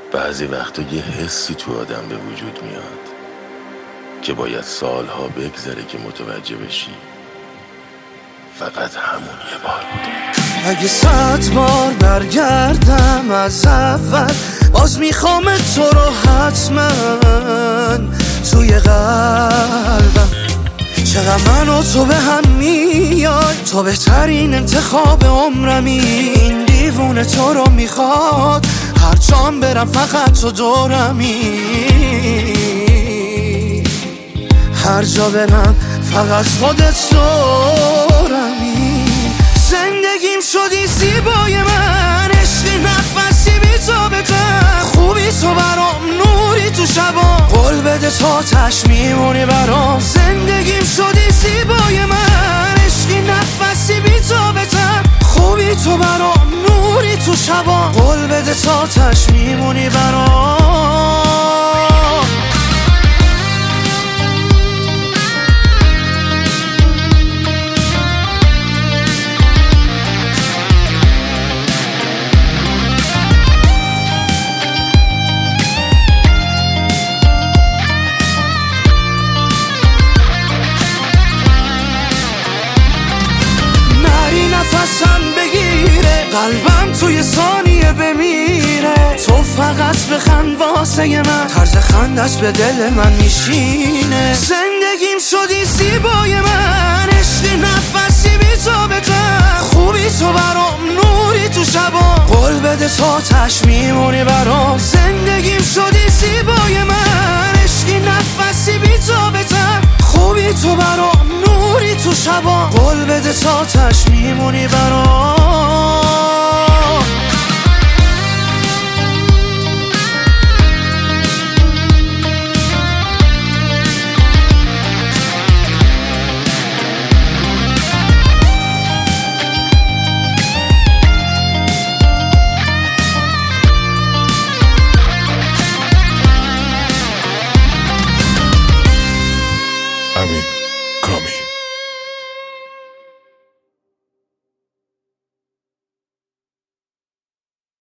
بعضی وقتا یه حسی تو آدم به وجود میاد که باید سالها بگذره که متوجه بشی فقط همون یه بار بوده. اگه 100 بار برگردم از اول باز میخوام تو رو حتما توی قلبم. چقدر من و تو به هم میاد، تو بهترین انتخاب عمرمی. این دیوونه تو رو میخواد، هر جام برم فقط تو دورمی. هر جا برم فقط خودت دورمی. زندگیم شدی زیبای من، عشقی نفسی بی تو بکن. خوبی تو برام، نوری تو شبا، قول بده تا تش میمونی برام. زندگیم شدی زیبای من، عشقی نفسی بی تو بکن. خوبی تو برام، نوری تو شبا، قول بده تا تش میمونی برام. نفسم بگیره، قلبم توی ثانیه بمیره. تو فقط بخند واسه من، طرز خندت به دل من میشینه. زندگیم شدی زیبای من، عشقی نفسی بی تو بکن. خوبی تو برام، نوری تو شبا، قول بده تا تش میمونی برام. زندگیم شدی زیبای من، عشقی نفسی بی تو بکن. خوبی تو برام، نوری تو شبا، قول بده تا تش میمونی برام.